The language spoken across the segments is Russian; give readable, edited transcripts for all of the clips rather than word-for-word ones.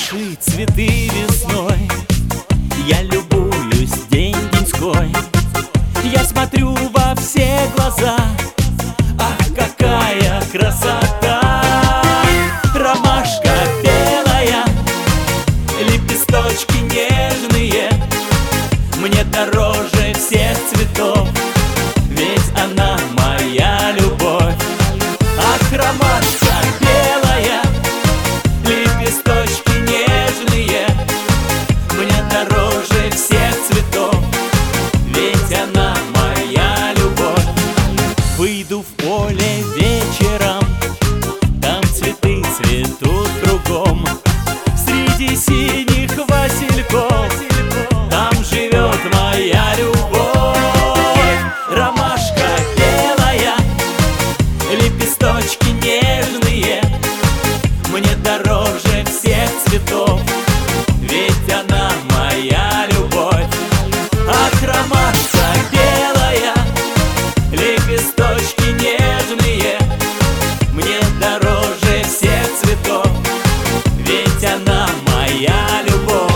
Хороши цветы весной, я любуюсь день-деньской. Я смотрю во все глаза, ах, какая красота! Ромашка белая, лепесточки нежные, мне дороже всех цветов, ведь она моя любовь. Ах, ромашка белая, лепесточки нежные, мне дороже всех цветов, ведь она моя любовь. Выйду в поле вечером, там цветы цветут кругом. Среди синих васильков там живет моя любовь. Ромашка белая, лепесточки нежные, мне дороже всех цветов, ведь она моя любовь. Ах, ромашка белая, лепесточки нежные, мне дороже всех цветов, ведь она моя любовь.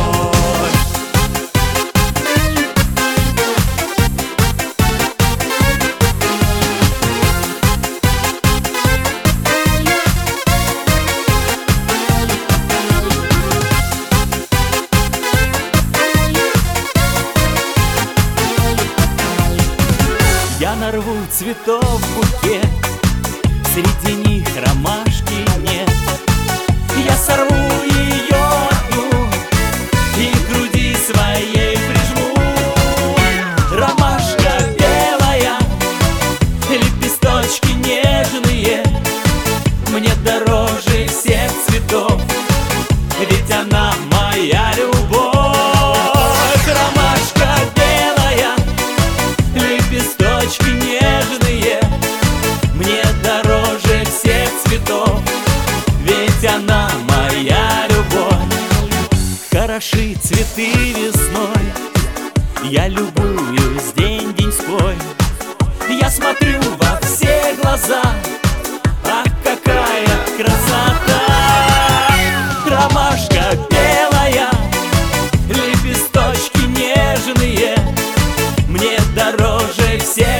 Я нарву цветов букет, среди них ромашки нет. Я сорву ее одну и к груди своей прижму. Ромашка белая, лепесточки нежные, мне дороже всех цветов, ведь она моя любовь. Ромашка белая, лепесточки нежные, мне дороже всех цветов, ведь она моя любовь. Хороши цветы весной, я любуюсь день-деньской. Я смотрю во все глаза, ах, какая красота! Ромашка белая, лепесточки нежные, мне дороже всех